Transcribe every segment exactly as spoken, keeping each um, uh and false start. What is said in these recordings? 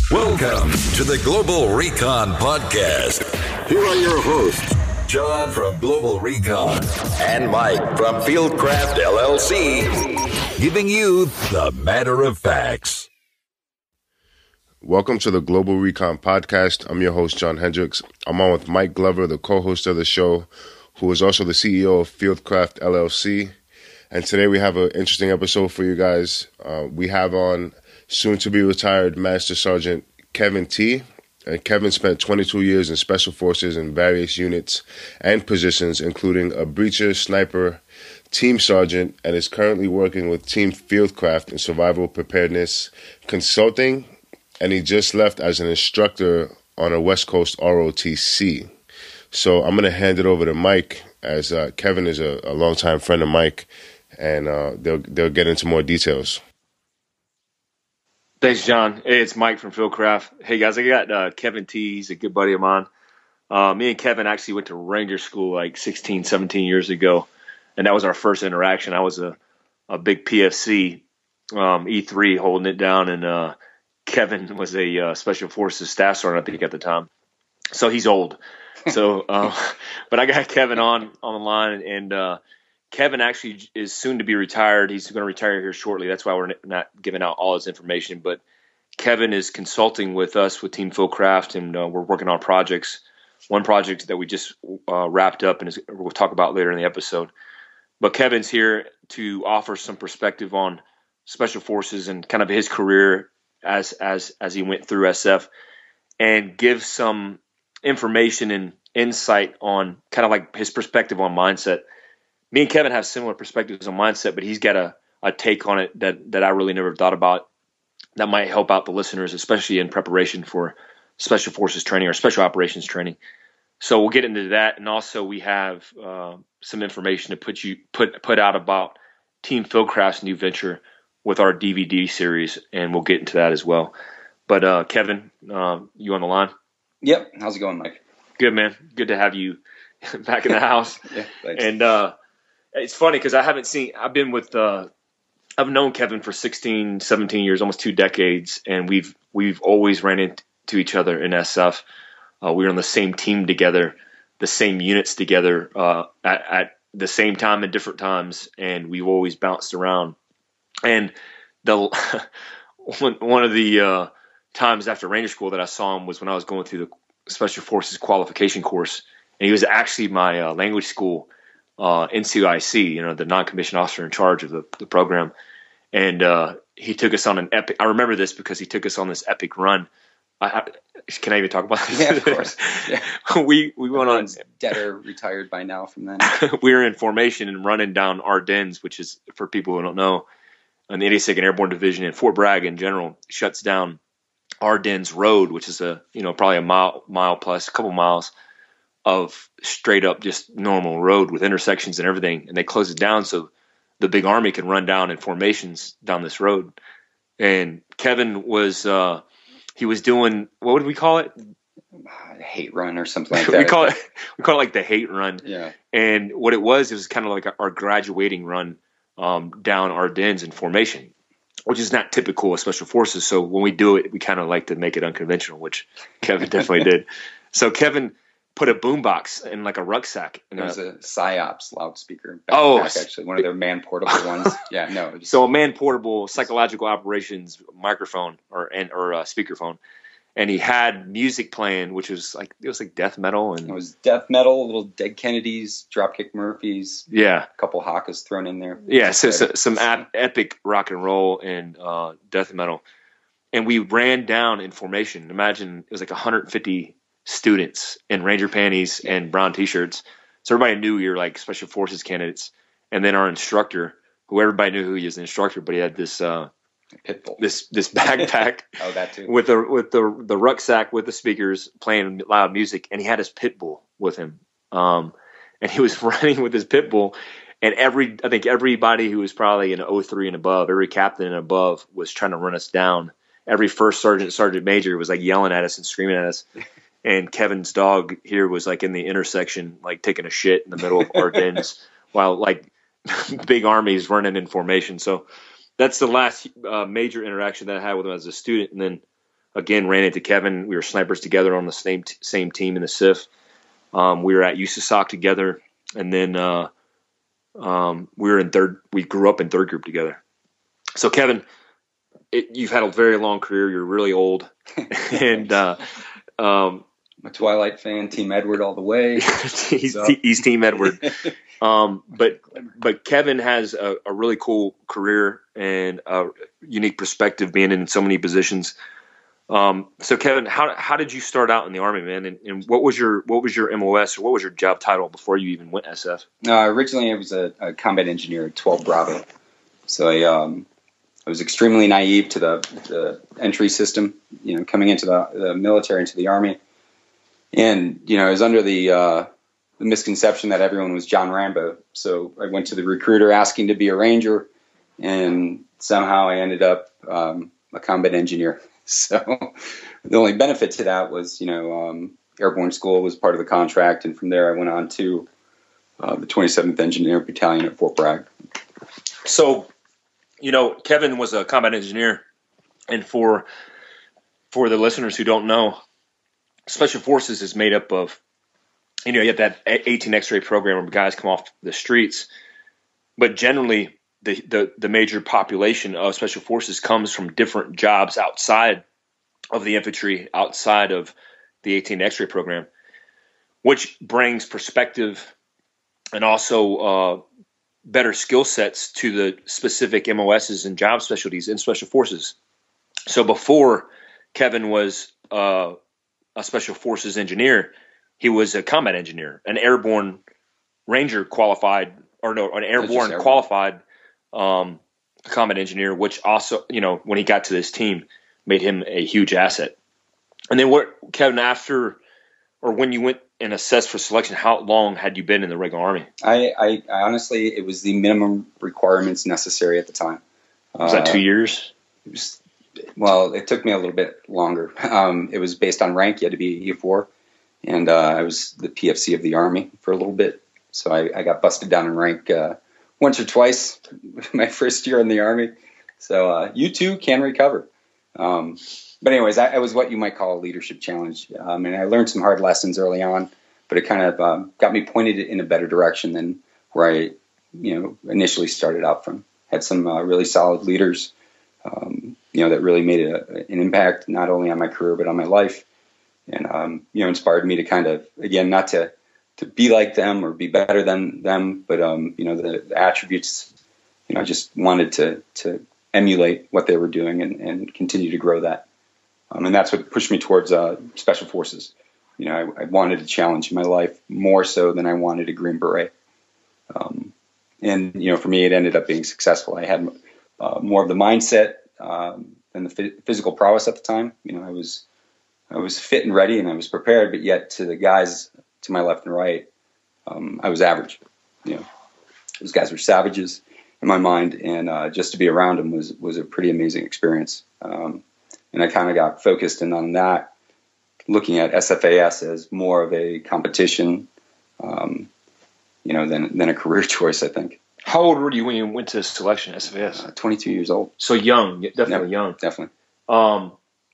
Welcome to the Global Recon Podcast. Here are your hosts, John from Global Recon and Mike from Fieldcraft L L C, giving you the matter of facts. Welcome to the Global Recon Podcast. I'm your host, John Hendricks. I'm on with Mike Glover, the co-host of the show, who is also the C E O of Fieldcraft L L C. And today we have an interesting episode for you guys. Uh, we have on soon-to-be-retired Master Sergeant Kevin T. And Kevin spent twenty-two years in Special Forces in various units and positions, including a breacher, sniper, team sergeant, and is currently working with Team Fieldcraft in survival preparedness consulting. And he just left as an instructor on a West Coast R O T C. So I'm going to hand it over to Mike, as uh, Kevin is a, a longtime friend of Mike, and uh, they'll they'll get into more details. Thanks, John. Hey, it's Mike from Fieldcraft. Hey, guys, I got uh, Kevin T. He's a good buddy of mine. Uh, me and Kevin actually went to Ranger School like sixteen, seventeen years ago, and that was our first interaction. I was a, a big P F C, um, E three, holding it down, and uh, Kevin was a uh, Special Forces staff sergeant, I think, at the time. So he's old. So, uh, but I got Kevin on on the line, and uh, Kevin actually is soon to be retired. He's going to retire here shortly. That's why we're not giving out all his information. But Kevin is consulting with us with Team Fieldcraft, and uh, we're working on projects. One project that we just uh, wrapped up, and is, we'll talk about later in the episode. But Kevin's here to offer some perspective on Special Forces and kind of his career as as as he went through S F, and give some information and insight on kind of like his perspective on mindset. Me and Kevin have similar perspectives on mindset, but he's got a, a take on it that, that I really never thought about that might help out the listeners, especially in preparation for Special Forces training or Special Operations training. So we'll get into that. And also we have uh, some information to put you put put out about Team Fieldcraft's new venture with our D V D series, and we'll get into that as well. But uh, Kevin, uh, you on the line? Yep. How's it going, Mike? Good, man. Good to have you back in the house. Yeah, thanks. And uh, it's funny because I haven't seen, I've been with, uh, I've known Kevin for sixteen, seventeen years, almost two decades. And we've, we've always ran into each other in S F. Uh, we were on the same team together, the same units together uh, at, at the same time at different times. And we've always bounced around. And the one, one of the uh, times after Ranger School that I saw him was when I was going through the Special Forces qualification course. And he was actually my uh, language school uh, N C I C, you know, the non-commissioned officer in charge of the, the program. And uh, he took us on an epic, I remember this because he took us on this epic run. I, I, can I even talk about this? Yeah, of course. Yeah. we, we went on. Dead or retired by now from then. We were in formation and running down Ardennes, which is, for people who don't know, and the eighty-second Airborne Division and Fort Bragg in general shuts down Ardennes Road, which is a, you know, probably a mile, mile plus, a couple miles of straight up just normal road with intersections and everything. And they close it down so the big army can run down in formations down this road. And Kevin was, uh, he was doing, what would we call it? Hate run or something like that. we call it, we call it like the hate run. Yeah. And what it was, it was kind of like our graduating run um, down Ardennes in formation, which is not typical of Special Forces. So when we do it, we kind of like to make it unconventional, which Kevin definitely did. So Kevin put a boombox in like a rucksack. And it was a PsyOps loudspeaker. Oh, back, actually, one of their man-portable ones. Yeah, no. Just, so a man-portable psychological operations microphone or and or uh, speakerphone. And he had music playing, which was like, it was like death metal. And it was death metal, little Dead Kennedys, Dropkick Murphys. Yeah. A couple Hakas thrown in there. Yeah, so, so some ap- epic rock and roll and uh, death metal. And we ran down in formation. Imagine it was like one hundred fifty students in Ranger panties and brown T-shirts. So everybody knew you're like Special Forces candidates. And then our instructor, who everybody knew who he was the instructor, but he had this uh, Pitbull. This this backpack oh, that too. with the with the the rucksack with the speakers playing loud music, and he had his pit bull with him. Um, and he was running with his pit bull, and every I think everybody who was probably in oh three and above, every captain and above was trying to run us down. Every first sergeant, sergeant major was like yelling at us and screaming at us. And Kevin's dog here was like in the intersection, like taking a shit in the middle of Ardennes, while like big armies running in formation. So that's the last uh, major interaction that I had with him as a student. And then again, ran into Kevin. We were snipers together on the same t- same team in the S I F. Um, we were at U S A S O C together, and then uh, um, we were in third. We grew up in third group together. So, Kevin, it, you've had a very long career. You're really old, and uh, um, I'm a Twilight fan, Team Edward all the way. he's, he's Team Edward. Um, but but Kevin has a, a really cool career and a unique perspective, being in so many positions. Um, so Kevin, how how did you start out in the Army, man? And, and what was your what was your M O S or what was your job title before you even went S F? Uh, originally, I was a, a combat engineer at twelve Bravo. So I um, I was extremely naive to the, the entry system, you know, coming into the, the military, into the Army, and you know, I was under the uh, the misconception that everyone was John Rambo. So I went to the recruiter asking to be a Ranger, and somehow I ended up um, a combat engineer. So the only benefit to that was, you know, um, airborne school was part of the contract. And from there, I went on to uh, the twenty-seventh Engineer Battalion at Fort Bragg. So, you know, Kevin was a combat engineer. And for for the listeners who don't know, Special Forces is made up of, you know, you have that eighteen X-ray program where guys come off the streets. But generally, The, the the major population of Special Forces comes from different jobs outside of the infantry, outside of the eighteen X-ray program, which brings perspective and also uh, better skill sets to the specific M O Ss and job specialties in Special Forces. So before Kevin was uh, a Special Forces engineer, he was a combat engineer, an airborne Ranger qualified, or no, an airborne qualified Um, combat engineer, which also, you know, when he got to this team, made him a huge asset. And then what, Kevin, after or when you went and assessed for selection, how long had you been in the regular Army? I, I, I honestly, it was the minimum requirements necessary at the time. Was that uh, two years? It was, well, it took me a little bit longer. Um, it was based on rank. You had to be E four, and uh, I was the P F C of the Army for a little bit. So I, I got busted down in rank uh, once or twice my first year in the Army. So uh, you too can recover. Um, but anyways, I, it was what you might call a leadership challenge. Um, and I learned some hard lessons early on, but it kind of um, got me pointed in a better direction than where I, you know, initially started out from. Had some uh, really solid leaders, um, you know, that really made a, an impact not only on my career, but on my life. And, um, you know, inspired me to kind of, again, not to, to be like them or be better than them, but, um, you know, the, the attributes, you know, I just wanted to, to emulate what they were doing and, and continue to grow that. Um, and that's what pushed me towards uh, Special Forces. You know, I, I wanted a challenge in my life more so than I wanted a Green Beret. Um, and, you know, for me, it ended up being successful. I had uh, more of the mindset um, than the f- physical prowess at the time. You know, I was I was fit and ready and I was prepared, but yet to the guys to my left and right, um, I was average. You know, those guys were savages in my mind, and uh, just to be around them was was a pretty amazing experience. Um, and I kind of got focused in on that, looking at S F A S as more of a competition, um, you know, than than a career choice, I think. How old were you when you went to selection, S F A S? Uh, twenty-two years old. So young, definitely yep, young. Definitely. Um,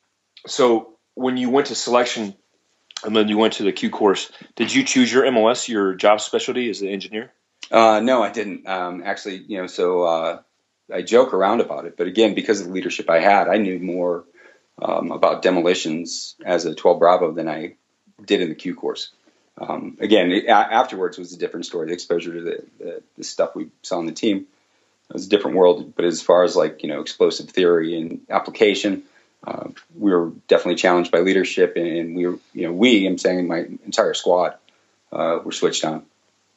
so when you went to selection and then you went to the Q course, did you choose your M O S, your job specialty as an engineer? Uh, no, I didn't. Um, actually, you know, so uh, I joke around about it, but again, because of the leadership I had, I knew more um, about demolitions as a twelve Bravo than I did in the Q course. Um, again, it, a- afterwards was a different story. The exposure to the, the, the stuff we saw on the team was a different world. But as far as like, you know, explosive theory and application, uh, we were definitely challenged by leadership, and, and we were, you know, we, I'm saying my entire squad, uh, were switched on.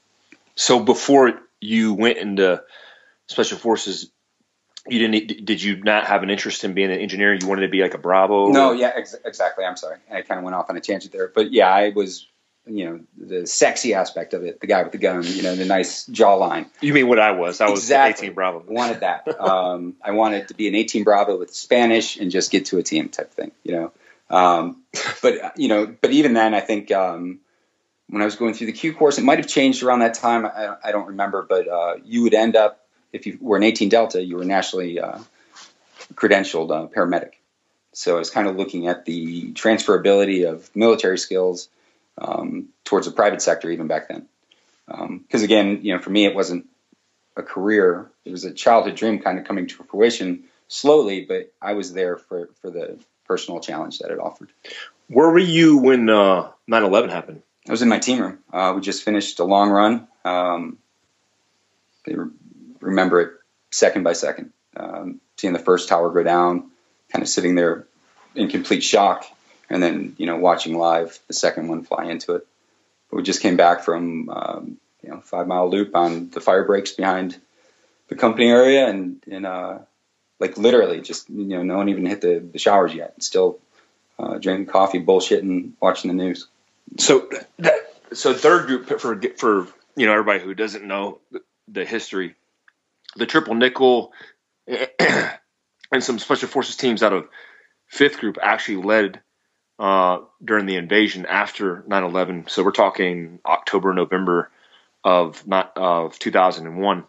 So before you went into Special Forces, you didn't, did you not have an interest in being an engineer? You wanted to be like a Bravo? No, yeah, ex- exactly. I'm sorry. I kind of went off on a tangent there. But yeah, I was, you know, the sexy aspect of it, the guy with the gun, you know, the nice jawline. You mean what I was? I was Exactly. eighteen Bravo. I wanted that. um, I wanted to be an eighteen Bravo with Spanish and just get to a team type thing, you know. Um, but, you know, but even then, I think um, when I was going through the Q course, it might have changed around that time. I, I don't remember, but uh, you would end up, if you were an eighteen Delta, you were nationally uh, credentialed uh, paramedic. So I was kind of looking at the transferability of military skills um, towards the private sector even back then. Because um, again, you know, for me, it wasn't a career. It was a childhood dream kind of coming to fruition slowly, but I was there for, for the personal challenge that it offered. Where were you when uh, nine eleven happened? I was in my team room. Uh, we just finished a long run. Um, I remember it second by second, um, seeing the first tower go down, kind of sitting there in complete shock, and then, you know, watching live the second one fly into it. But we just came back from, um, you know, Five Mile Loop on the fire breaks behind the company area, and, and uh, like literally just, you know, no one even hit the, the showers yet. Still uh, drinking coffee, bullshitting, watching the news. So that so third group for for you know everybody who doesn't know the history, the Triple Nickel and some special forces teams out of fifth group actually led uh, during the invasion after nine eleven. So we're talking October, November of not of two thousand one,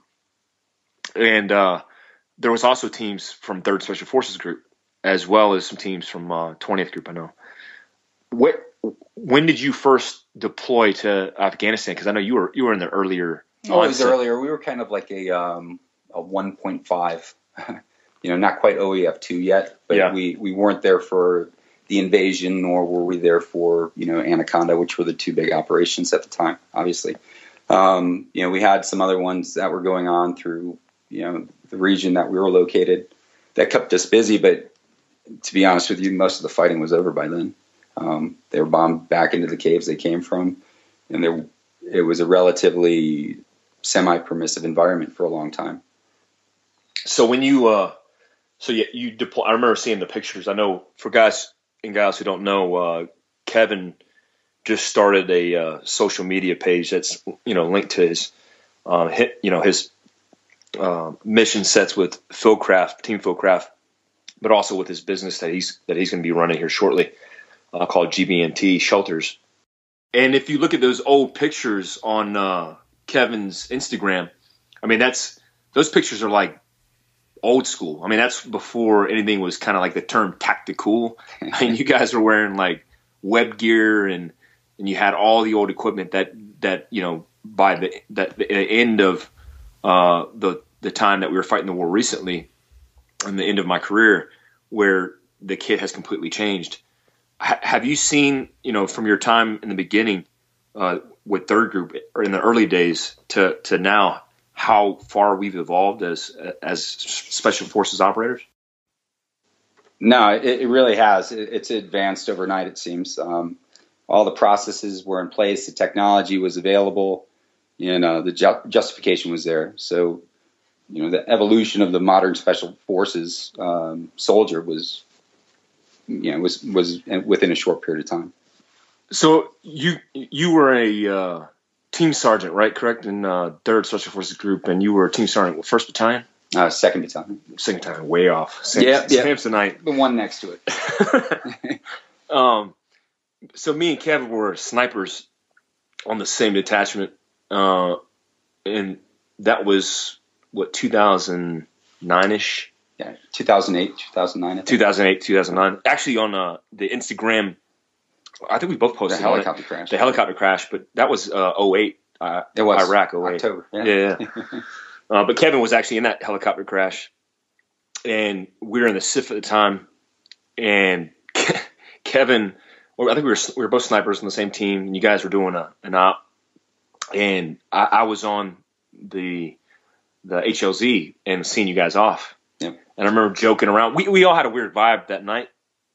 and uh, there was also teams from third Special Forces group as well as some teams from uh, twentieth group. I know. What when did you first deploy to Afghanistan? Because I know you were you were in the earlier. Oh, it was earlier. We were kind of like a um, a one point five. You know, not quite O E F two yet, but yeah. we, we weren't there for the invasion, nor were we there for, you know, Anaconda, which were the two big operations at the time, obviously. Um, you know, we had some other ones that were going on through, you know, the region that we were located that kept us busy, but to be honest with you, most of the fighting was over by then. Um, they were bombed back into the caves they came from, and there it was a relatively semi-permissive environment for a long time. So when you... Uh So yeah, you deploy. I remember seeing the pictures. I know for guys and gals who don't know, uh, Kevin just started a uh, social media page that's you know linked to his, uh, hit, you know his uh, mission sets with Fieldcraft, Team Fieldcraft, but also with his business that he's that he's going to be running here shortly, uh, called G B N T Shelters. And if you look at those old pictures on uh, Kevin's Instagram, I mean that's those pictures are like old school. I mean, that's before anything was kind of like the term tactical. I mean, you guys were wearing like web gear and, and you had all the old equipment that, that, you know, by the, that the end of uh, the, the time that we were fighting the war recently and the end of my career where the kit has completely changed. H- have you seen, you know, from your time in the beginning uh, with third group or in the early days to, to now, how far we've evolved as as special forces operators? No, it, it really has. It, it's advanced overnight, it seems. Um, all the processes were in place, the technology was available, and uh, the ju- justification was there. So, you know, the evolution of the modern special forces um, soldier was, you know, was was within a short period of time. So you you were a uh, team sergeant, right? Correct, in uh, third Special Forces group, and you were a team sergeant with first Battalion. Uh, second Battalion. Second Battalion, way off. Sam, yeah, yeah. Samsonite. The one next to it. um, so me and Kevin were snipers on the same detachment, uh, and that was what two thousand nine ish. Yeah, two thousand eight, two thousand nine. two thousand eight, two thousand nine. Actually, on uh, the Instagram. I think we both posted the helicopter on it. crash. The helicopter crash, but that was uh, oh eight. Uh, it was Iraq oh eight. October. Yeah. yeah. yeah. uh, but Kevin was actually in that helicopter crash, and we were in the S I F at the time. And Kevin, well, I think we were we were both snipers on the same team, and you guys were doing a, an op. And I, I was on the the H L Z and seeing you guys off. Yep. And I remember joking around. We we all had a weird vibe that night,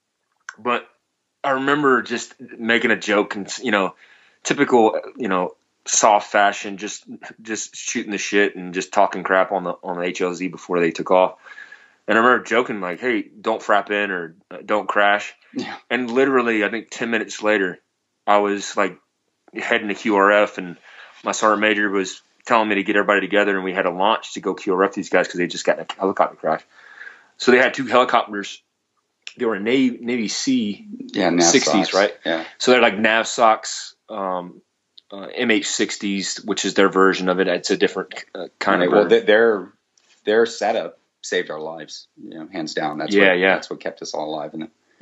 but I remember just making a joke and, you know, typical, you know, soft fashion, just just shooting the shit and just talking crap on the on the H L Z before they took off. And I remember joking like, hey, don't frap in or don't crash. Yeah. And literally, I think ten minutes later, I was like heading to Q R F and my sergeant major was telling me to get everybody together and we had a launch to go Q R F these guys because they just got in a helicopter crash. So they had two helicopters. They were Navy, Navy C yeah, Nav sixties, socks. right? Yeah. So they're like Nav socks, um, uh, M H sixties, which is their version of it. It's a different uh, kind right, of. Well, their their setup saved our lives, you know, hands down. That's yeah, what, yeah. That's what kept us all alive in the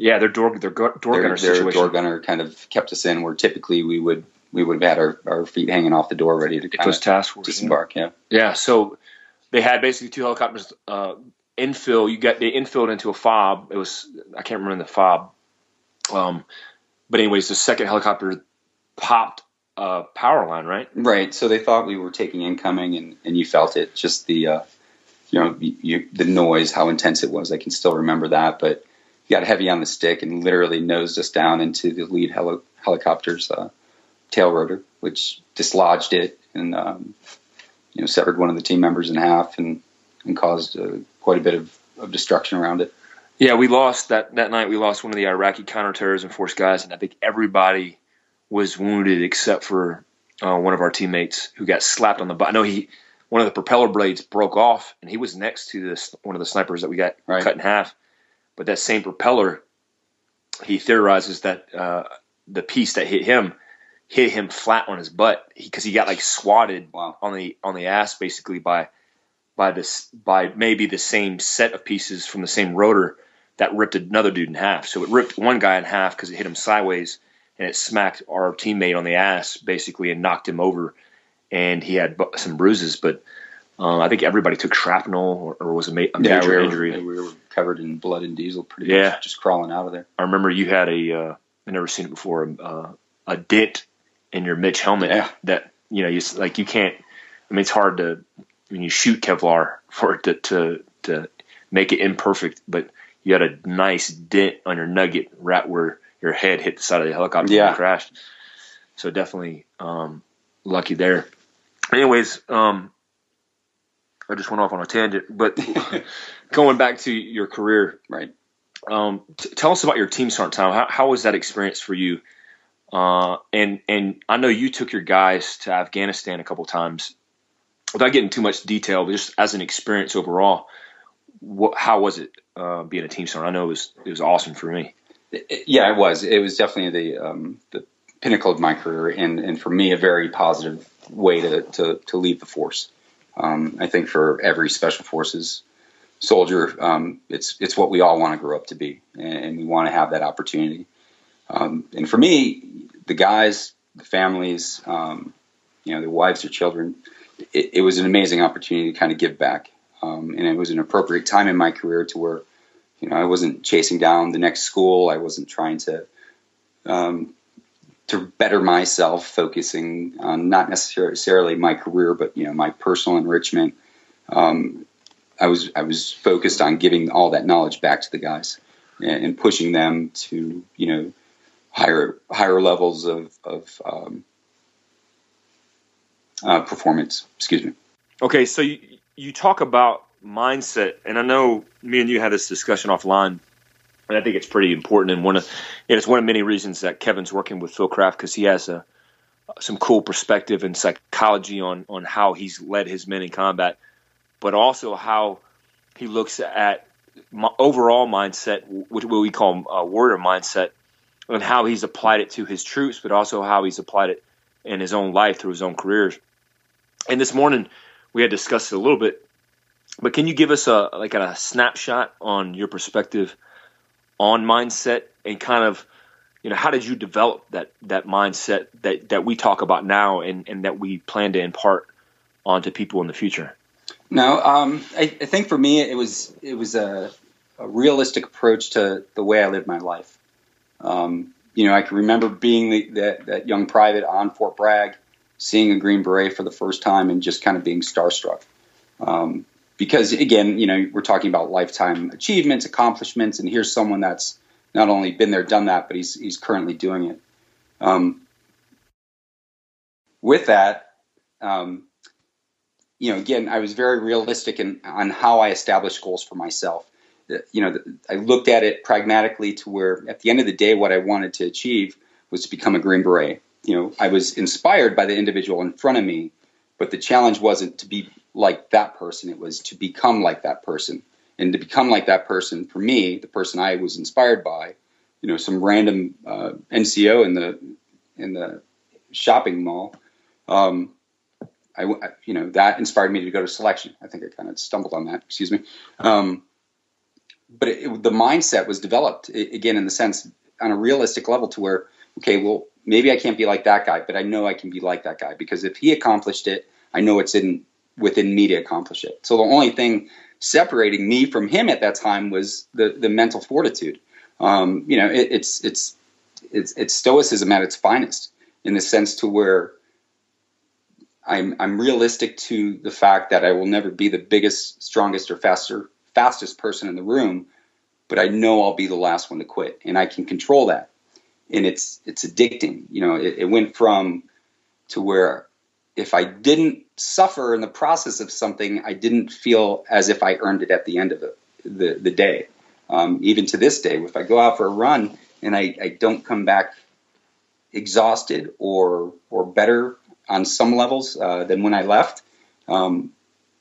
Yeah, their door their door their, gunner their situation. door gunner kind of kept us in, where typically we would we would have had our, our feet hanging off the door, ready to kind those of task force, disembark. Yeah. yeah. Yeah. So they had basically two helicopters uh, infill. You got they infilled into a fob. It was I can't remember the fob. Um, but anyways, the second helicopter popped a power line, right? Right. So they thought we were taking incoming, and, and you felt it. Just the uh, you know you, the noise, how intense it was. I can still remember that, but. Got heavy on the stick and literally nosed us down into the lead heli- helicopter's uh, tail rotor, which dislodged it and um, you know severed one of the team members in half and, and caused uh, quite a bit of, of destruction around it. Yeah, we lost that that night. We lost one of the Iraqi counterterrorism force guys, and I think everybody was wounded except for uh, one of our teammates who got slapped on the butt. I know he one of the propeller blades broke off, and he was next to this one of the snipers that we got right. cut in half. But that same propeller, he theorizes that uh, the piece that hit him hit him flat on his butt because he, he got like swatted wow. on the on the ass basically by by this by maybe the same set of pieces from the same rotor that ripped another dude in half. So it ripped one guy in half because it hit him sideways and it smacked our teammate on the ass basically and knocked him over, and he had bu- some bruises. But um, I think everybody took shrapnel or, or was a, ma- a major yeah, we were, injury. We were covered in blood and diesel, pretty yeah. much, just crawling out of there. I remember you had a, uh, I've never seen it before, uh, a dent in your Mitch helmet yeah. that, you know, you like you can't, I mean, it's hard to, when you shoot Kevlar for it to, to, to make it imperfect, but you had a nice dent on your nugget right where your head hit the side of the helicopter yeah. and crashed. So definitely um, lucky there. Anyways, um, I just went off on a tangent, but going back to your career, right? Um, t- tell us about your team sergeant time. How, how was that experience for you? Uh, and and I know you took your guys to Afghanistan a couple times. Without getting too much detail, but just as an experience overall, what, how was it uh, being a team sergeant? I know it was it was awesome for me. Yeah, it was. It was definitely the um, the pinnacle of my career, and, and for me, a very positive way to to, to leave the force. Um, I think for every special forces soldier, um, it's it's what we all want to grow up to be, and, and we want to have that opportunity. Um, and for me, the guys, the families, um, you know, their wives, their children, it, it was an amazing opportunity to kind of give back. Um, and it was an appropriate time in my career to where, you know, I wasn't chasing down the next school. I wasn't trying to um, to better myself, focusing on not necessarily my career, but, you know, my personal enrichment. Um, I was I was focused on giving all that knowledge back to the guys and, and pushing them to, you know, higher higher levels of, of um, uh, performance. Excuse me. Okay, so you, you talk about mindset, and I know me and you had this discussion offline, and I think it's pretty important. And one of and it's one of many reasons that Kevin's working with Fieldcraft, because he has a some cool perspective and psychology on on how he's led his men in combat, but also how he looks at my overall mindset, which what we call uh, warrior mindset, and how he's applied it to his troops, but also how he's applied it in his own life through his own careers. And this morning we had discussed it a little bit, but can you give us a like a snapshot on your perspective on mindset and kind of, you know, how did you develop that that mindset that, that we talk about now and, and that we plan to impart onto people in the future? No, um, I, I think for me it was it was a, a realistic approach to the way I lived my life. Um, you know, I can remember being the, that, that young private on Fort Bragg, seeing a Green Beret for the first time and just kind of being starstruck. Um, because, again, you know, we're talking about lifetime achievements, accomplishments, and here's someone that's not only been there, done that, but he's he's currently doing it. Um, with that, um, you know, again, I was very realistic in on how I established goals for myself. You know, I looked at it pragmatically to where at the end of the day, what I wanted to achieve was to become a Green Beret. You know, I was inspired by the individual in front of me, but the challenge wasn't to be like that person. It was to become like that person. And to become like that person, for me, the person I was inspired by, you know, some random uh, N C O in the in the shopping mall, um, I, you know, that inspired me to go to selection. I think I kind of stumbled on that. Excuse me. Um, but it, the mindset was developed again in the sense on a realistic level to where, okay, well, maybe I can't be like that guy, but I know I can be like that guy because if he accomplished it, I know it's in within me to accomplish it. So the only thing separating me from him at that time was the the mental fortitude. Um, you know, it, it's it's it's it's stoicism at its finest in the sense to where I'm I'm realistic to the fact that I will never be the biggest, strongest, or faster fastest person in the room, but I know I'll be the last one to quit, and I can control that. And it's it's addicting. You know, it, it went from to where if I didn't suffer in the process of something, I didn't feel as if I earned it at the end of it, the the day. Um, even to this day, if I go out for a run and I, I don't come back exhausted or or better on some levels uh, than when I left, um,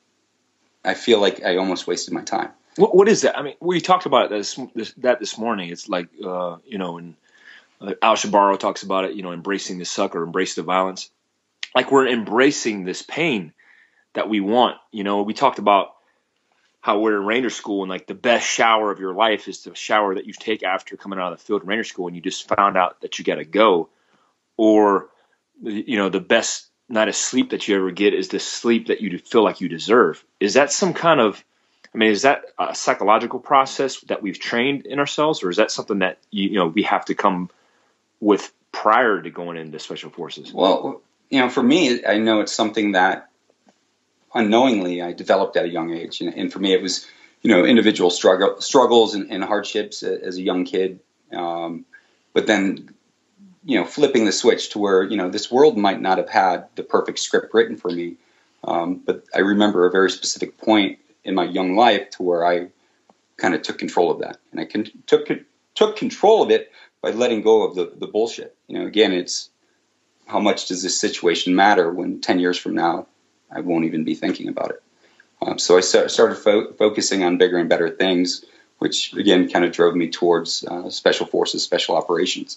I feel like I almost wasted my time. What, what is that? I mean, we talked about this, this, that this morning. It's like, uh, you know, and uh, Al Shabaro talks about it, you know, embracing the suck or embrace the violence. Like we're embracing this pain that we want. You know, we talked about how we're in Ranger School and like the best shower of your life is the shower that you take after coming out of the field in Ranger School and you just found out that you got to go. Or, you know, the best night of sleep that you ever get is the sleep that you feel like you deserve. Is that some kind of, I mean, is that a psychological process that we've trained in ourselves, or is that something that, you, you know, we have to come with prior to going into Special Forces? Well, you know, for me, I know it's something that unknowingly I developed at a young age. And, and for me, it was, you know, individual struggle, struggles and, and hardships as a young kid. Um, but then, you know, flipping the switch to where, you know, this world might not have had the perfect script written for me. Um, but I remember a very specific point in my young life to where I kind of took control of that. And I con- took took control of it by letting go of the, the bullshit. You know, again, it's how much does this situation matter when ten years from now I won't even be thinking about it. Um, so I start, started fo- focusing on bigger and better things, which again kind of drove me towards uh, Special Forces, Special Operations.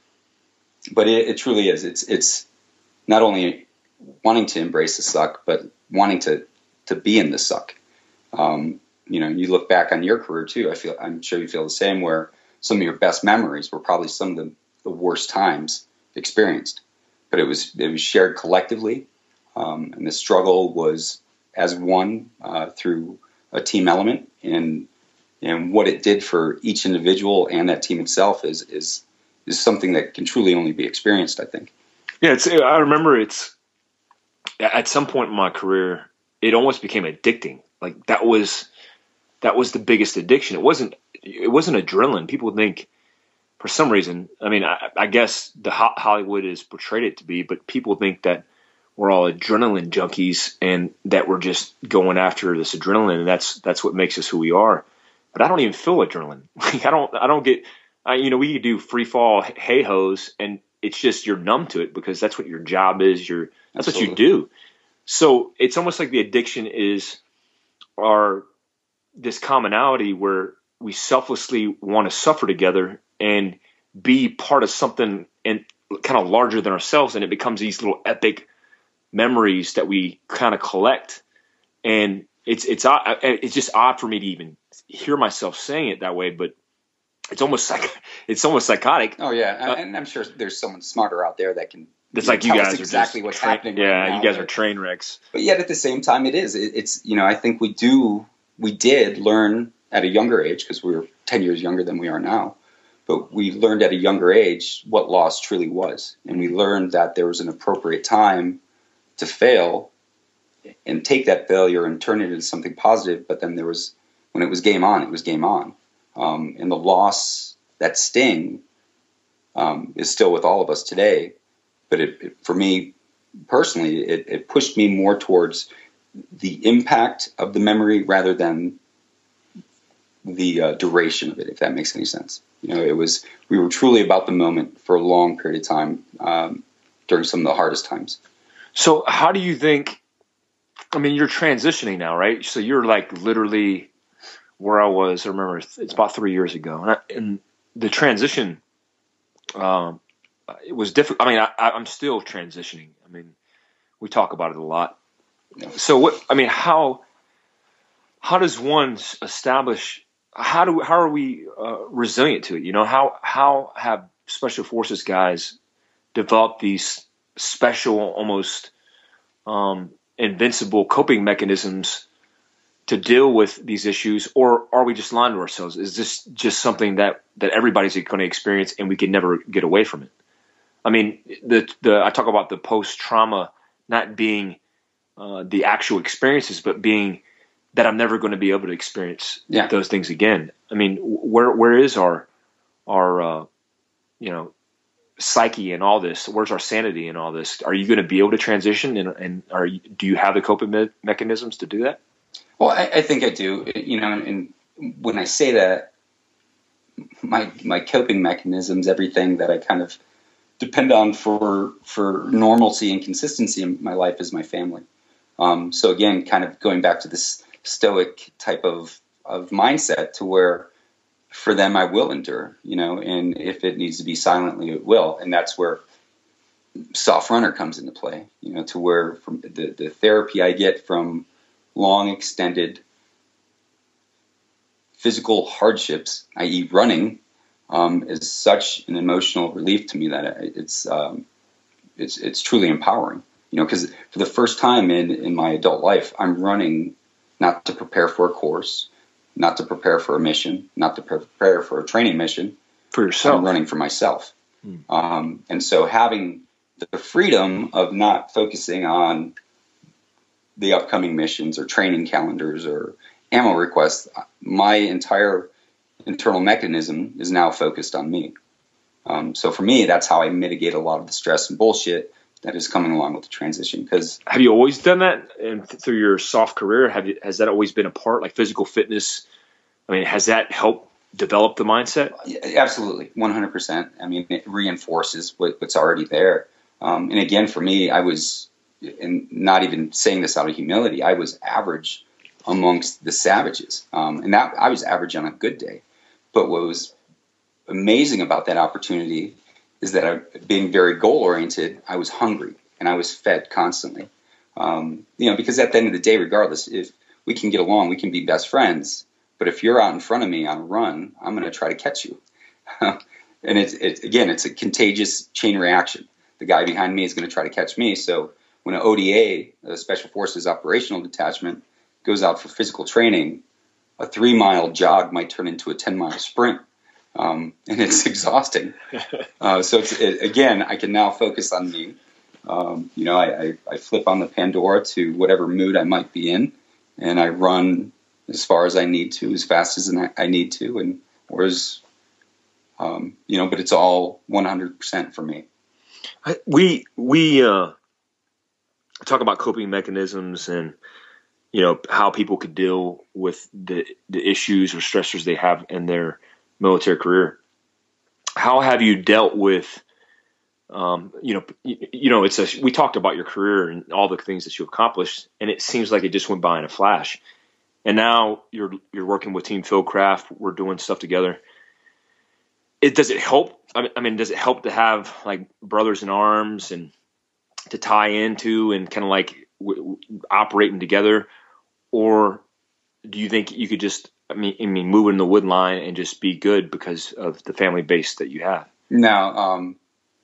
But it, it truly is. It's it's not only wanting to embrace the suck, but wanting to to be in the suck. Um, you know, you look back on your career too. I feel I'm sure you feel the same. Where some of your best memories were probably some of the, the worst times experienced, but it was it was shared collectively, um, and the struggle was as one uh, through a team element, and and what it did for each individual and that team itself is is is something that can truly only be experienced, I think. Yeah, it's, I remember it's at some point in my career, it almost became addicting. Like that was that was the biggest addiction. It wasn't it wasn't adrenaline. People think for some reason, I mean, I, I guess the Hollywood has portrayed it to be, but people think that we're all adrenaline junkies and that we're just going after this adrenaline, and that's that's what makes us who we are. But I don't even feel adrenaline. Like I don't I don't get I, you know, we do free fall hay hose, and it's just you're numb to it because that's what your job is. You're that's Absolutely. What you do. So it's almost like the addiction is our this commonality where we selflessly want to suffer together and be part of something and kind of larger than ourselves, and it becomes these little epic memories that we kind of collect. And it's it's it's just odd for me to even hear myself saying it that way, but it's almost like it's almost psychotic. Oh yeah, uh, and I'm sure there's someone smarter out there that can. It's like you guys are exactly what's train, happening. Yeah, right now, you guys but, are train wrecks. But yet at the same time, it is. It, it's you know I think we do we did learn at a younger age because we were ten years younger than we are now. But we learned at a younger age what loss truly was, and we learned that there was an appropriate time to fail and take that failure and turn it into something positive. But then there was when it was game on, it was game on. Um, and the loss, that sting, um, is still with all of us today. But it, it, for me personally, it, it pushed me more towards the impact of the memory rather than the uh, duration of it, if that makes any sense. You know, it was we were truly about the moment for a long period of time um, during some of the hardest times. So how do you think, I mean, you're transitioning now, right? So you're like literally where I was, I remember it's about three years ago. And, I, and the transition, um, it was different. I mean, I, I'm still transitioning. I mean, we talk about it a lot. So what, I mean, how, how does one establish how do how are we uh, resilient to it? You know, how how have special forces guys developed these special, almost um, invincible coping mechanisms to deal with these issues, or are we just lying to ourselves? Is this just something that, that everybody's going to experience and we can never get away from it? I mean, the the I talk about the post-trauma not being uh, the actual experiences, but being that I'm never going to be able to experience yeah. those things again. I mean, where where is our our uh, you know psyche in all this? Where's our sanity in all this? Are you going to be able to transition, and, and are you, do you have the coping me- mechanisms to do that? Well, I, I think I do. You know, and when I say that, my my coping mechanisms, everything that I kind of depend on for for normalcy and consistency in my life is my family. Um, so again, kind of going back to this stoic type of of mindset, to where for them I will endure, you know, and if it needs to be silently, it will, and that's where Soft Runner comes into play. You know, to where from the the therapy I get from long extended physical hardships, that is running, um, is such an emotional relief to me that it's um, it's it's truly empowering. You know, because for the first time in, in my adult life, I'm running not to prepare for a course, not to prepare for a mission, not to prepare for a training mission. For yourself. I'm running for myself. Hmm. Um, and so having the freedom of not focusing on the upcoming missions or training calendars or ammo requests, my entire internal mechanism is now focused on me. Um, so for me, that's how I mitigate a lot of the stress and bullshit that is coming along with the transition. Because have you always done that, and through your soft career, have you, has that always been a part, like physical fitness? I mean, has that helped develop the mindset? Absolutely, one hundred percent. I mean, it reinforces what, what's already there. Um, and again, for me, I was, and not even saying this out of humility, I was average amongst the savages. Um, and that I was average on a good day. But what was amazing about that opportunity is that I, being very goal-oriented, I was hungry and I was fed constantly. Um, you know, because at the end of the day, regardless, if we can get along, we can be best friends. But if you're out in front of me on a run, I'm going to try to catch you. And it's, it's, again, it's a contagious chain reaction. The guy behind me is going to try to catch me. So when an O D A, a Special Forces Operational Detachment, goes out for physical training, a three-mile jog might turn into a ten-mile sprint. Um, and it's exhausting. Uh, so it's, it, again, I can now focus on me. Um, you know, I, I, I flip on the Pandora to whatever mood I might be in, and I run as far as I need to, as fast as I need to, and whereas, um, you know, but it's all one hundred percent for me. We we uh, talk about coping mechanisms and, you know, how people could deal with the the issues or stressors they have in their military career. How have you dealt with, um, you know, you, you know, it's a, we talked about your career and all the things that you accomplished, and it seems like it just went by in a flash. And now you're, you're working with Team Fieldcraft. We're doing stuff together. It, does it help? I mean, I mean, does it help to have like brothers in arms and to tie into and kind of like w- w- operating together? Or do you think you could just, I mean, I mean, move in the wood line and just be good because of the family base that you have? No, um,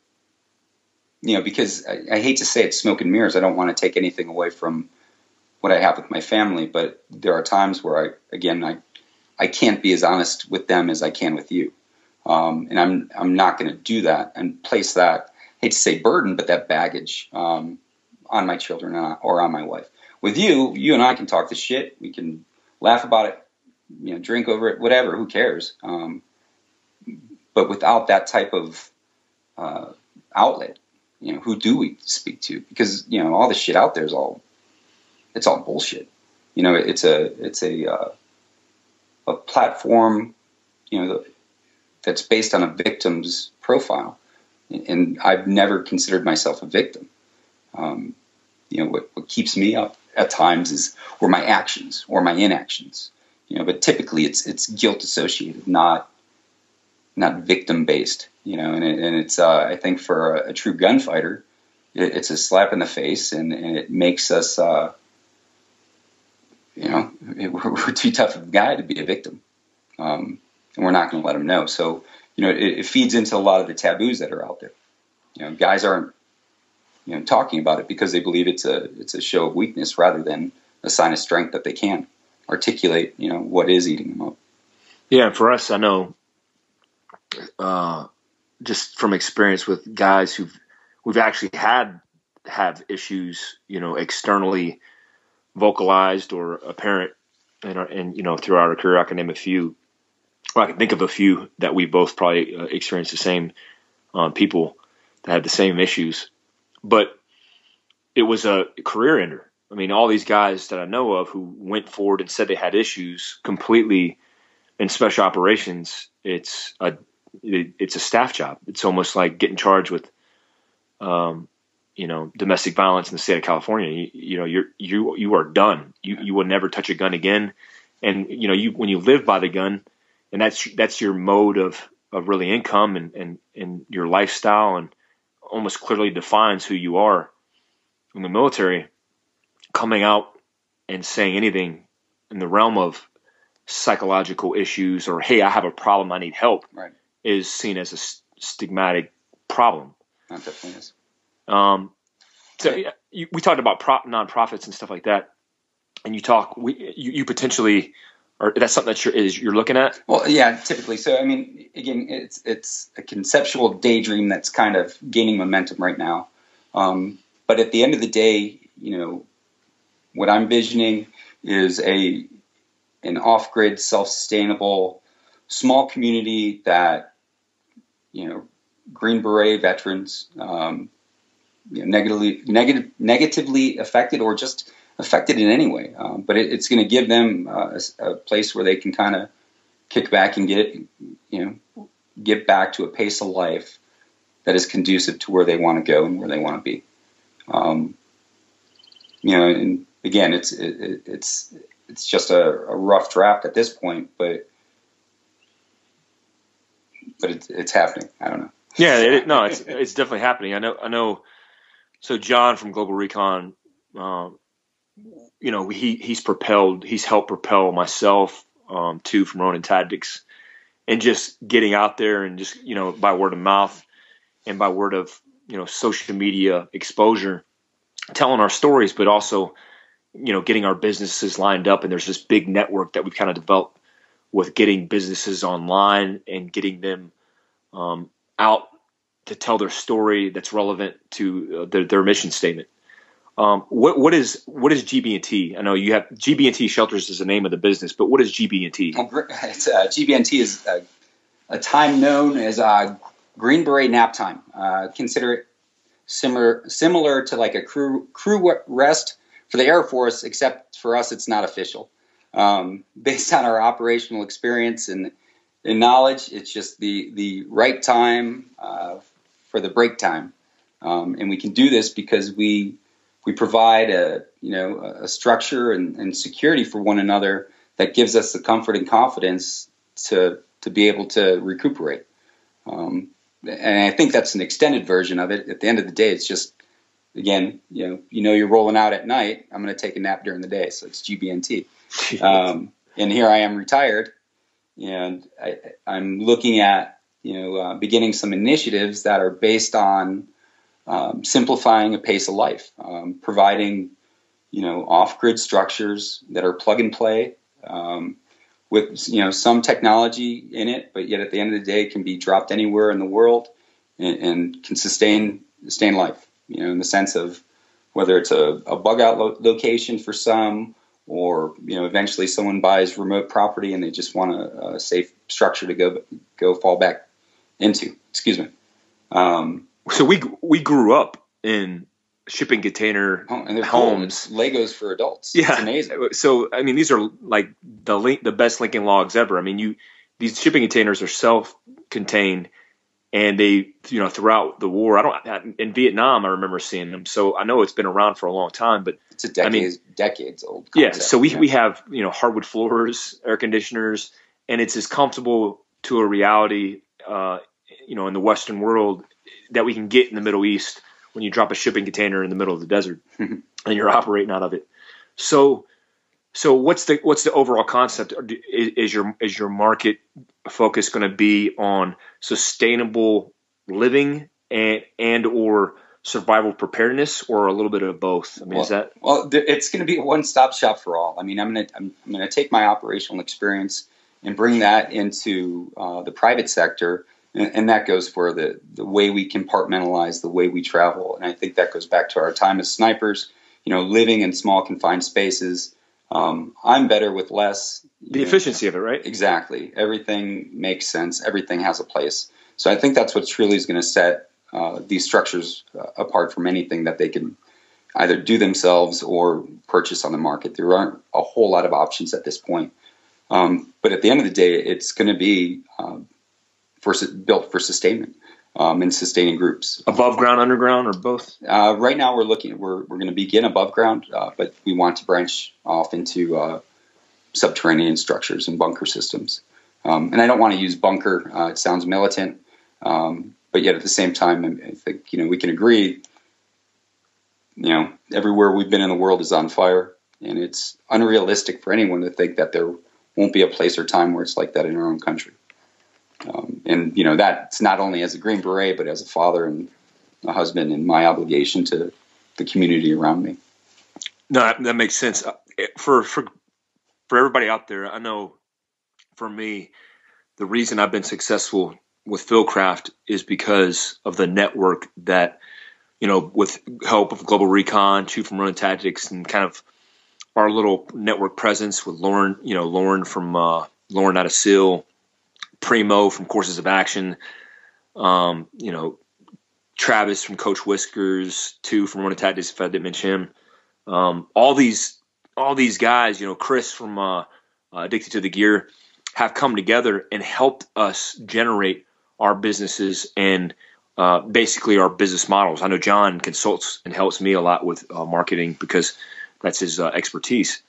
you know, because I, I hate to say it's smoke and mirrors. I don't want to take anything away from what I have with my family, but there are times where I, again, I, I can't be as honest with them as I can with you. Um, and I'm, I'm not going to do that and place that, I hate to say burden, but that baggage, um, on my children or on my wife. With you, you and I can talk this shit. We can laugh about it, you know, drink over it, whatever, who cares? Um, but without that type of, uh, outlet, you know, who do we speak to? Because, you know, all the shit out there is all, it's all bullshit. You know, it's a, it's a, uh, a platform, you know, that's based on a victim's profile. And I've never considered myself a victim. Um, you know, what, what keeps me up at times is, or my actions or my inactions, you know, but typically it's, it's guilt associated, not, not victim based, you know, and, it, and it's, uh, I think for a, a true gunfighter, it, it's a slap in the face, and, and it makes us, uh, you know, it, we're, we're too tough of a guy to be a victim. um, and we're not going to let them know. So, you know, it, it feeds into a lot of the taboos that are out there. You know, guys aren't, you know, talking about it because they believe it's a it's a show of weakness rather than a sign of strength that they can articulate, you know, what is eating them up. Yeah, for us, I know, uh, just from experience with guys who've we've actually had have issues, you know, externally vocalized or apparent, and, and you know, throughout our career, I can name a few. Well, I can think of a few that we both probably uh, experienced the same um, people that had the same issues, but it was a career ender. I mean, all these guys that I know of who went forward and said they had issues completely in special operations, it's a it, it's a staff job. It's almost like getting charged with, um, you know, domestic violence in the state of California. You, you know, you're you you are done. You you will never touch a gun again. And you know, you when you live by the gun, and that's that's your mode of of really income and and and your lifestyle, and almost clearly defines who you are in the military. Coming out and saying anything in the realm of psychological issues or, hey, I have a problem, I need help, right, is seen as a st- stigmatic problem. That definitely is. Um, so yeah, you, we talked about prop, nonprofits and stuff like that, and you talk, we, you, you potentially, or that's something that you're, is you're looking at? Well, yeah, typically. So, I mean, again, it's it's a conceptual daydream that's kind of gaining momentum right now. Um, but at the end of the day, you know, what I'm envisioning is a an off-grid, self-sustainable, small community that, you know, Green Beret veterans, um, you know, negatively, negative, negatively affected or just affected in any way. Um, but it, it's going to give them uh, a, a place where they can kind of kick back and get, you know, get back to a pace of life that is conducive to where they want to go and where they want to be. Um, you know, and again, it's it, it's it's just a, a rough draft at this point, but but it's it's happening. I don't know. Yeah, it, no, it's it's definitely happening. I know. I know. So John from Global Recon, um, you know, he he's propelled, he's helped propel myself um, too from Ronin Tactics, and just getting out there and just, you know, by word of mouth and by word of, you know, social media exposure, telling our stories, but also, you know, getting our businesses lined up. And there's this big network that we've kind of developed with getting businesses online and getting them um, out to tell their story that's relevant to uh, their, their mission statement. Um, what what is what is G B and T? I know you have G B and T Shelters is the name of the business, but what is G B and T? It's, uh, G B N T is a, a time known as uh, Green Beret nap time. Uh, consider it similar similar to like a crew crew rest for the Air Force, except for us, it's not official. Um, based on our operational experience and, and knowledge, it's just the the right time uh, for the break time, um, and we can do this because we we provide a you know a structure and, and security for one another that gives us the comfort and confidence to to be able to recuperate. Um, and I think that's an extended version of it. At the end of the day, it's just, again, you know, you know, you're rolling out at night. I'm going to take a nap during the day, so it's G B N T. Um, and here I am retired, and I, I'm looking at, you know, uh, beginning some initiatives that are based on um, simplifying a pace of life, um, providing, you know, off-grid structures that are plug and play, um, with, you know, some technology in it, but yet at the end of the day can be dropped anywhere in the world and, and can sustain sustain life. You know, in the sense of whether it's a, a bug out lo- location for some, or, you know, eventually someone buys remote property and they just want a, a safe structure to go go fall back into. Excuse me. Um, so we we grew up in shipping container oh, and homes, cool. Legos for adults. Yeah, it's amazing. So I mean, these are like the link, the best Lincoln Logs ever. I mean, you these shipping containers are self-contained, and they, you know, throughout the war, I don't in Vietnam, I remember seeing them. So I know it's been around for a long time, but it's a decades I mean, decades old concept. Yeah. So we yeah. we have, you know, hardwood floors, air conditioners, and it's as comfortable to a reality, uh, you know, in the Western world that we can get in the Middle East when you drop a shipping container in the middle of the desert and you're operating out of it. So So what's the what's the overall concept? Is, is your is your market focus going to be on sustainable living and and or survival preparedness, or a little bit of both? I mean, well, is that well? It's going to be a one-stop shop for all. I mean, I'm going to I'm, I'm going to take my operational experience and bring that into uh, the private sector, and, and that goes for the the way we compartmentalize the way we travel, and I think that goes back to our time as snipers. You know, living in small confined spaces. Um, I'm better with less. The efficiency know. of it, right? Exactly. Everything makes sense. Everything has a place. So I think that's what truly is going to set uh, these structures uh, apart from anything that they can either do themselves or purchase on the market. There aren't a whole lot of options at this point. Um, but at the end of the day, it's going to be uh, for, built for sustainment. Um, and sustaining groups. Above ground, underground, or both? Uh, right now, we're looking. We're we're going to begin above ground, uh, but we want to branch off into uh, subterranean structures and bunker systems. Um, and I don't want to use bunker. Uh, it sounds militant, um, but yet at the same time, I think you know we can agree. You know, everywhere we've been in the world is on fire, and it's unrealistic for anyone to think that there won't be a place or time where it's like that in our own country. Um, and, you know, that's not only as a Green Beret, but as a father and a husband and my obligation to the community around me. No, that, that makes sense. For, for, for everybody out there, I know for me, the reason I've been successful with Fieldcraft is because of the network that, you know, with help of Global Recon, Two from Running Tactics, and kind of our little network presence with Lauren, you know, Lauren from, uh, Lauren out of SEAL, Primo from Courses of Action, um, you know, Travis from Coach Whiskers, Two from Running Tactics, if I didn't mention him. Um, all these, all these guys, you know, Chris from uh, uh, Addicted to the Gear, have come together and helped us generate our businesses and uh, basically our business models. I know John consults and helps me a lot with uh, marketing because that's his uh, expertise.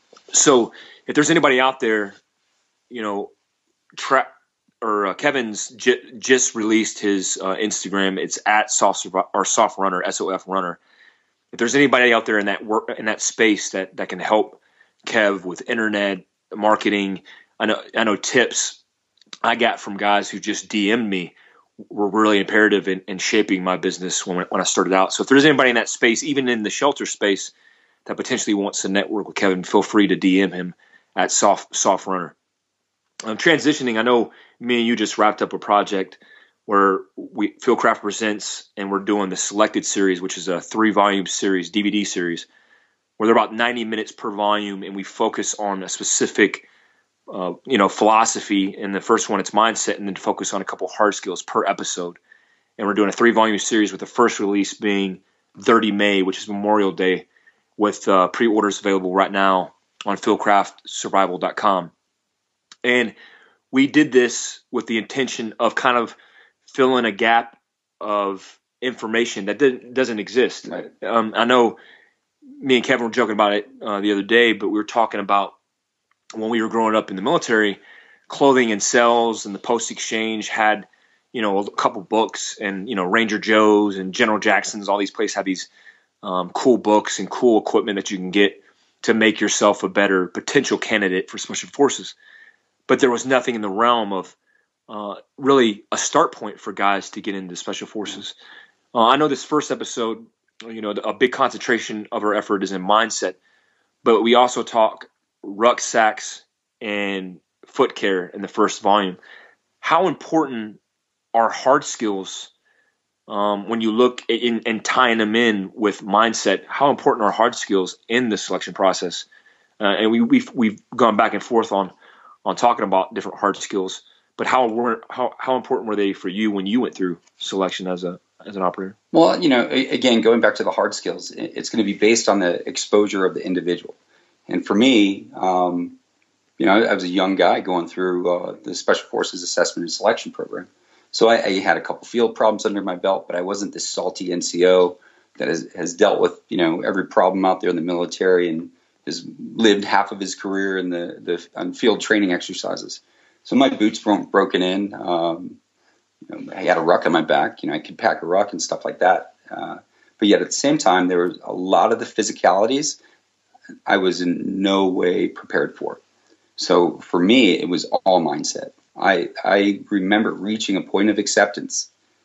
So if there's anybody out there, you know, tra- or uh, Kevin's j- just released his uh, Instagram. It's at soft or soft runner, S O F runner. If there's anybody out there in that work in that space that, that can help Kev with internet marketing, I know I know tips I got from guys who just D M'd me were really imperative in, in shaping my business when when I started out. So if there's anybody in that space, even in the shelter space, that potentially wants to network with Kevin, feel free to D M him at soft soft runner. Um, transitioning, I know me and you just wrapped up a project where we Fieldcraft presents, and we're doing the Selected series, which is a three-volume series, D V D series, where they're about ninety minutes per volume, and we focus on a specific, uh, you know, philosophy. In the first one, it's mindset, and then focus on a couple hard skills per episode. And we're doing a three-volume series with the first release being thirty May, which is Memorial Day, with uh, pre-orders available right now on fieldcraft survival dot com. And we did this with the intention of kind of filling a gap of information that didn't, doesn't exist. Right. Um, I know me and Kevin were joking about it uh, the other day, but we were talking about when we were growing up in the military, Clothing and Sales and the Post Exchange had, you know, a couple books, and, you know, Ranger Joe's and General Jackson's, all these places have these um, cool books and cool equipment that you can get to make yourself a better potential candidate for Special Forces. But there was nothing in the realm of uh, really a start point for guys to get into Special Forces. Uh, I know this first episode, you know, a big concentration of our effort is in mindset, but we also talk rucksacks and foot care in the first volume. How important are hard skills um, when you look in and tying them in with mindset? How important are hard skills in the selection process? Uh, and we, we've we've gone back and forth on. on talking about different hard skills, but how were how how important were they for you when you went through selection as a as an operator? Well, you know, again, going back to the hard skills, it's going to be based on the exposure of the individual. And for me, um, you know, I was a young guy going through uh, the Special Forces Assessment and Selection Program, so I, I had a couple field problems under my belt, but I wasn't this salty N C O that has, has dealt with, you know, every problem out there in the military and has lived half of his career in the, the on field training exercises. So my boots weren't broken in. Um, you know, I had a ruck on my back. You know, I could pack a ruck and stuff like that. Uh, but yet at the same time, there was a lot of the physicalities I was in no way prepared for. So for me, it was all mindset. I I remember reaching a point of acceptance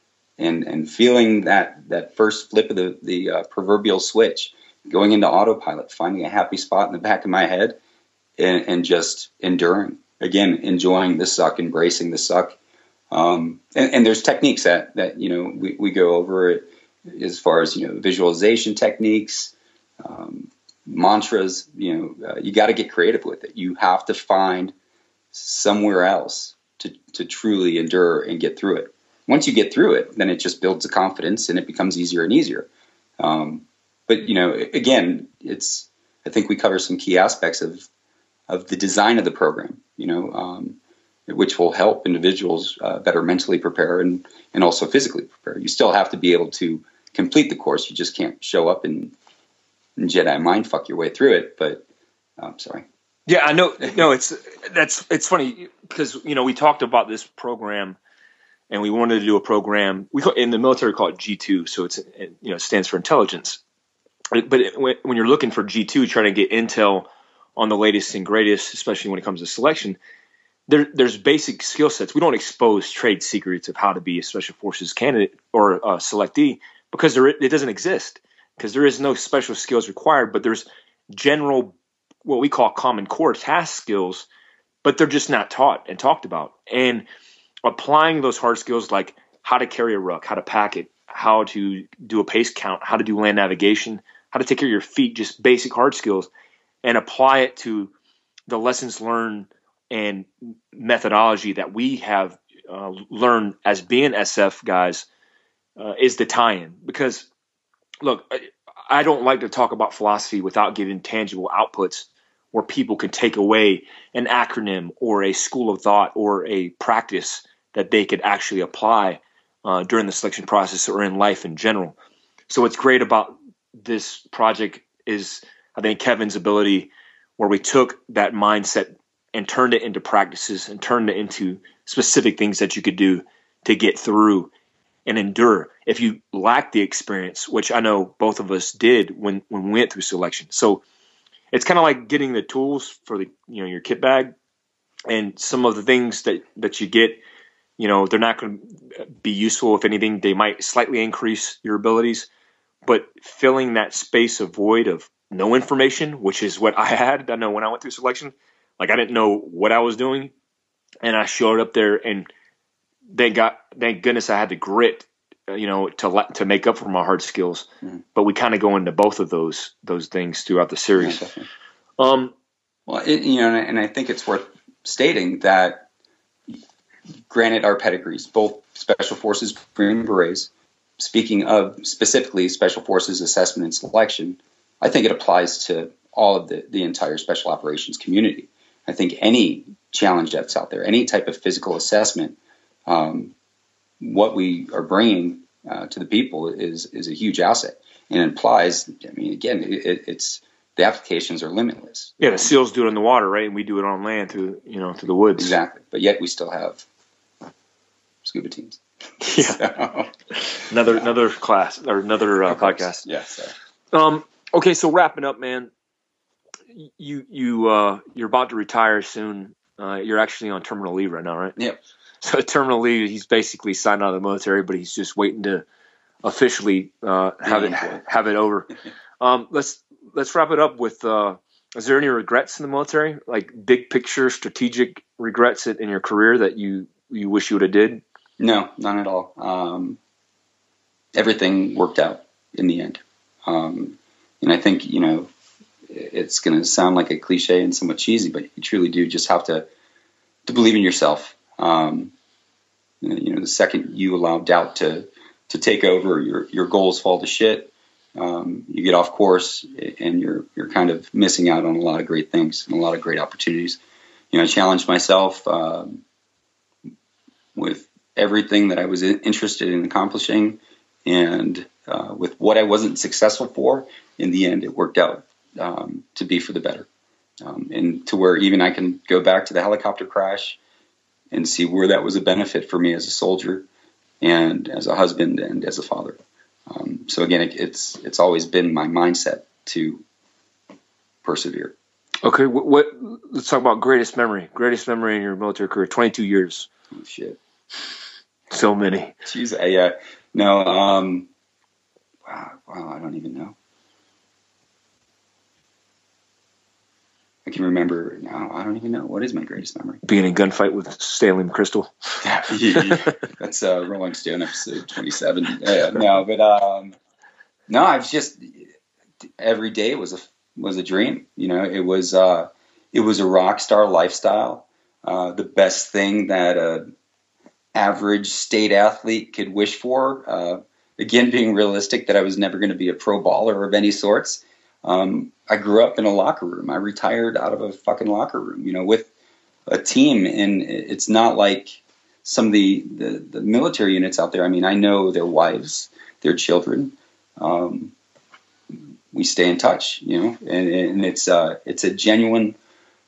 and and feeling that that first flip of the the uh, proverbial switch, going into autopilot, finding a happy spot in the back of my head, and, and just enduring. Again, enjoying the suck, embracing the suck. Um, and, and there's techniques that that you know we, we go over it as far as you know visualization techniques, um, mantras. You know, uh, you got to get creative with it. You have to find somewhere else to to truly endure and get through it. Once you get through it, then it just builds the confidence and it becomes easier and easier. Um, but, you know, again, it's, I think we cover some key aspects of, of the design of the program, you know, um, which will help individuals uh, better mentally prepare and, and also physically prepare. You still have to be able to complete the course. You just can't show up and, and Jedi mind fuck your way through it. But I'm um, sorry. Yeah, I know. No, it's, that's, it's funny because, you know, we talked about this program. And we wanted to do a program. We call, in the military we call it G two, so it's it, you know it stands for intelligence. But it, when, when you're looking for G two, trying to get intel on the latest and greatest, especially when it comes to selection, there, there's basic skill sets. We don't expose trade secrets of how to be a special forces candidate or a selectee because there, it doesn't exist. Because there is no special skills required, but there's general what we call common core task skills, but they're just not taught and talked about. And applying those hard skills like how to carry a ruck, how to pack it, how to do a pace count, how to do land navigation, how to take care of your feet, just basic hard skills, and apply it to the lessons learned and methodology that we have uh, learned as being S F guys uh, is the tie-in. Because, look, I don't like to talk about philosophy without giving tangible outputs where people can take away an acronym or a school of thought or a practice that they could actually apply uh, during the selection process or in life in general. So what's great about this project is, I think, Kevin's ability where we took that mindset and turned it into practices and turned it into specific things that you could do to get through and endure if you lack the experience, which I know both of us did when, when we went through selection. So it's kind of like getting the tools for the, you know, your kit bag, and some of the things that, that you get, you know, they're not going to be useful. If anything, they might slightly increase your abilities, but filling that space of void of no information, which is what I had. I know when I went through selection, like I didn't know what I was doing, and I showed up there, and thank God, thank goodness I had the grit, you know, to to make up for my hard skills. Mm-hmm. But we kind of go into both of those those things throughout the series. Yeah, um, well, it, you know, and I think it's worth stating that, granted our pedigrees, both Special Forces, Green Berets, speaking of specifically Special Forces assessment and selection, I think it applies to all of the, the entire special operations community. I think any challenge that's out there, any type of physical assessment, um, what we are bringing uh, to the people is is a huge asset, and it applies. I mean, again, it, it's the applications are limitless. Yeah, the SEALs do it in the water, right, and we do it on land through you know through the woods. Exactly, but yet we still have scuba teams. Yeah, so, another yeah. another class or another uh, podcast. Yes. Yeah, um. Okay, so wrapping up, man. You you uh you're about to retire soon. Uh, you're actually on terminal leave right now, right? Yep. So terminal leave, he's basically signed out of the military, but he's just waiting to officially uh, have it have it over. Um, let's let's wrap it up with. Uh, is there any regrets in the military, like big picture, strategic regrets in your career that you you wish you would have did? No, none at all. Um, everything worked out in the end, um, and I think you know it's going to sound like a cliche and somewhat cheesy, but you truly do just have to to believe in yourself. Um, you know, the second you allow doubt to to take over, your your goals fall to shit. Um, you get off course, and you're you're kind of missing out on a lot of great things and a lot of great opportunities. You know, I challenged myself um, with everything that I was interested in accomplishing, and uh, with what I wasn't successful for. In the end, it worked out um, to be for the better, um, and to where even I can go back to the helicopter crash and see where that was a benefit for me as a soldier and as a husband and as a father. Um, so again, it, it's it's always been my mindset to persevere. Okay, what, what? Let's talk about greatest memory. Greatest memory in your military career. Twenty-two years. Oh shit. So many. Jeez, yeah. No. Um. Wow. Wow. I don't even know. I can remember. No, I don't even know. What is my greatest memory? Being in a gunfight with Stanley McChrystal. Yeah, yeah. That's uh, Rolling Stone episode twenty-seven. Yeah, no, but um, no, I've just every day was a was a dream. You know, it was uh, it was a rock star lifestyle. Uh, the best thing that a average state athlete could wish for. Uh, again, being realistic that I was never going to be a pro baller of any sorts. Um, I grew up in a locker room. I retired out of a fucking locker room, you know, with a team. And it's not like some of the, the, the military units out there. I mean, I know their wives, their children. Um, we stay in touch, you know, and, and it's uh, it's a genuine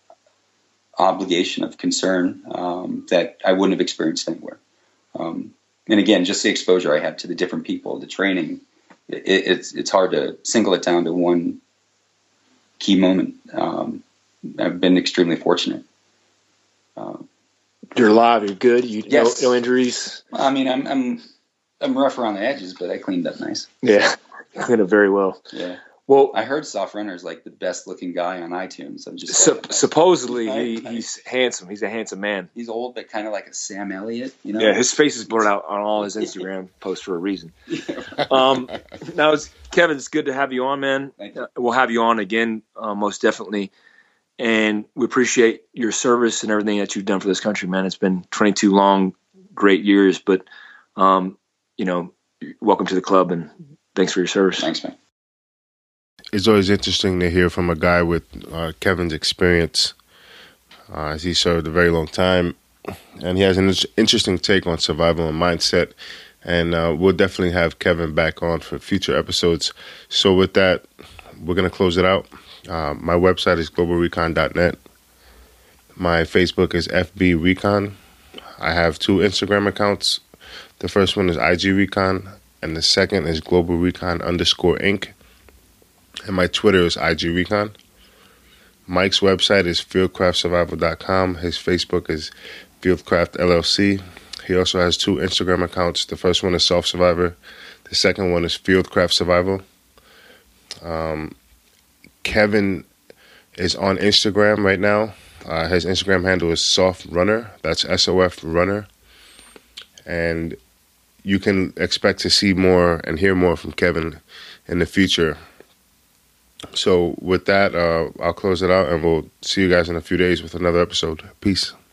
obligation of concern um, that I wouldn't have experienced anywhere. Um, and again, just the exposure I had to the different people, the training, it, it's it's hard to single it down to one key moment. Um, I've been extremely fortunate. Um, you're alive. You're good. You yes. no, no injuries. I mean, I'm I'm I'm rough around the edges, but I cleaned up nice. Yeah, cleaned up very well. Yeah. Well, I heard Soft Runner is like the best looking guy on iTunes. I'm just su- supposedly I, he, I, he's handsome. He's a handsome man. He's old, but kind of like a Sam Elliott, you know. Yeah, his face is blurred out on all his Instagram posts for a reason. Um, now, it's, Kevin, it's good to have you on, man. Thank you. We'll have you on again, uh, most definitely. And we appreciate your service and everything that you've done for this country, man. It's been twenty-two long, great years, but um, you know, welcome to the club and thanks for your service. Thanks, man. It's always interesting to hear from a guy with uh, Kevin's experience, uh, as he served a very long time, and he has an interesting take on survival and mindset, and uh, we'll definitely have Kevin back on for future episodes. So with that, we're going to close it out. Uh, my website is global recon dot net. My Facebook is F B Recon. I have two Instagram accounts. The first one is I G Recon, and the second is Global Recon underscore Inc. And my Twitter is I G Recon. Mike's website is fieldcraft survival dot com. His Facebook is Fieldcraft L L C. He also has two Instagram accounts. The first one is Self Survivor. The second one is Fieldcraft Survival. Um, Kevin is on Instagram right now. Uh, his Instagram handle is Soft Runner. That's S O F Runner. And you can expect to see more and hear more from Kevin in the future. So with that, uh, I'll close it out, and we'll see you guys in a few days with another episode. Peace.